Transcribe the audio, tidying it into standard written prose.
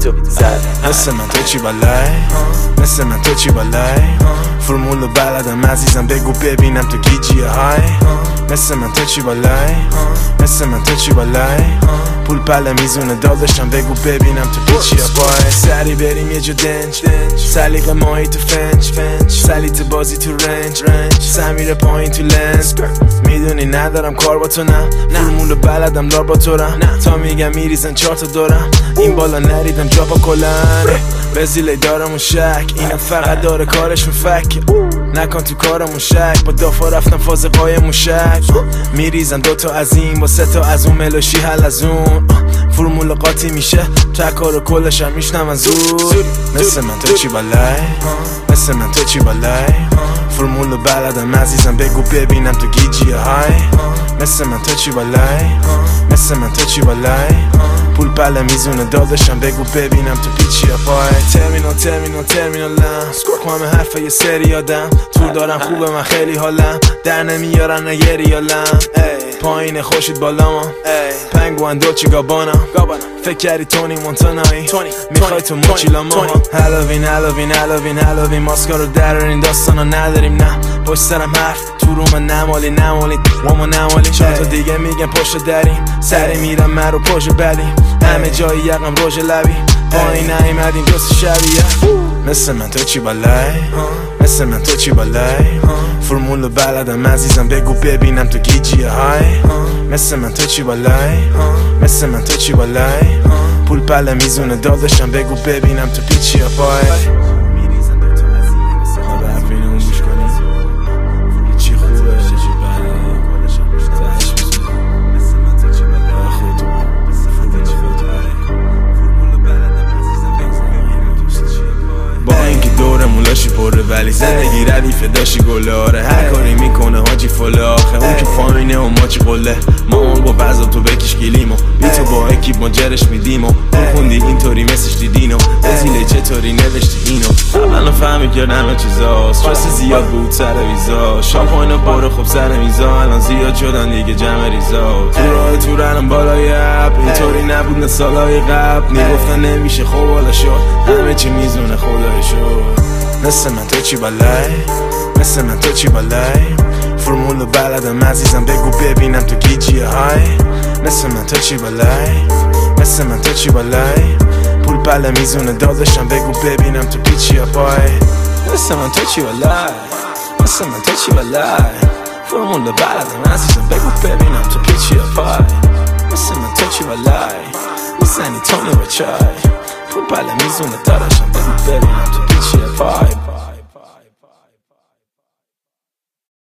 تو زد. مثل من تو چی بالای، مثل من تو چی بالای، فرمولو بلدم عزیزم بگو ببینم تو گیجی های. مثل من تو چی بالای، مثل من تو چی بالای، پول پله میزونه داداشم بگو ببینم تو پیچی پای. سری بریم یه جا دنج، سلیق ماهی تو فنج، سلیت بازی تو رنج، سمیر پایین تو لنز. میدونی ندارم کار با تو، نه فرمولو بلدم لار با تو رم، تا میگم میریزن 4 تا دورم، این بالا نریدم جا با کلن. بزیلی دارمون شک، اینا فقط داره کارشون فک، نکن تو کارمون شک، با دافا رفتم فاز قایمون شک. میریزن 2 تا از این با 3 تا از اون، ملوشی حل از اون، فرمول قاطی میشه تکار و کلشم میشنم زود. مثل من تو چی بالای، مثل من تو چی بالای، فرمولو بلدم عزیزم بگو ببینم تو گیجی های. مثل من تو چی بالای، مثل من تو چی بالای، پول پله میزونه داداشم بگو ببینم تو پیچی پای. ترمینالم همه حرفه یه سری یادم، تو دارم خوبه من خیلی حالم، در نمیارن نه یه ریالم، پایین خوشید بالام، پنگوان دوچی گابانا، فکر کردی تونی مونتانایی، میخوای تو موچیلاما. هلوین ماسکا رو درارین داستانا نداریم، نه پشت سرم حرف تو رو من نمالی وامو نمالی. 4 تا دیگه میگن پشت دریم، سری میرم من رو پشت بدیم، همه جایی یقم روژ لبی، پایین نیمدیم دوست شبیه. مثل من تو چی بالای، مثل من تو چی بالای، فرمولو بلدم عزیزم بگو ببینم تو گیجی های. مثل من تو چی بالای، مثل من تو چی بالای، پول پله میزونه داداشم بگو ببینم تو پیچی پای. پره ولی زندگی ردیفه داشتی گلاره، هر کاری میکنه حاجی فله آخه، اون که فاینه و ما چی قله، ما با بعضا تو بکش گلیمو، بی تو با اکیب ما جرش میدیم و خوندی اینطوری مسش دیدینو، بزیله چطوری نوشتی اینو، قبلا فهمی کردم همه چیزا، استرس زیاد بود سر ویزا، شامپاین پاره خوب سر میزا، الان زیاد شدن دیگه جمع ریزا، تو راه تو رنم بالای اپ، اینطوری نبود نه سالای قبل، میگفتن نمیشه خب حالا شد، همه چی میزونه خدای شد. مثل من تو چی بالای، مثل من تو چی بالای، فرمولو بلدم عزیزم بگو ببینم تو گیجی های. مثل من تو چی بالای، مثل من تو چی بالای، پول پله میزونه داداشم بگو ببینم تو پیچی پای. مثل من تو چی بالای، مثل من تو چی بالای، فرمولو بلدم عزیزم بگو ببینم تو پیچی پای. مثل من تو چی بالای، میزنی تونه و چای، پول پله میزونه داداشم بگو ببینم تو پیچی پای.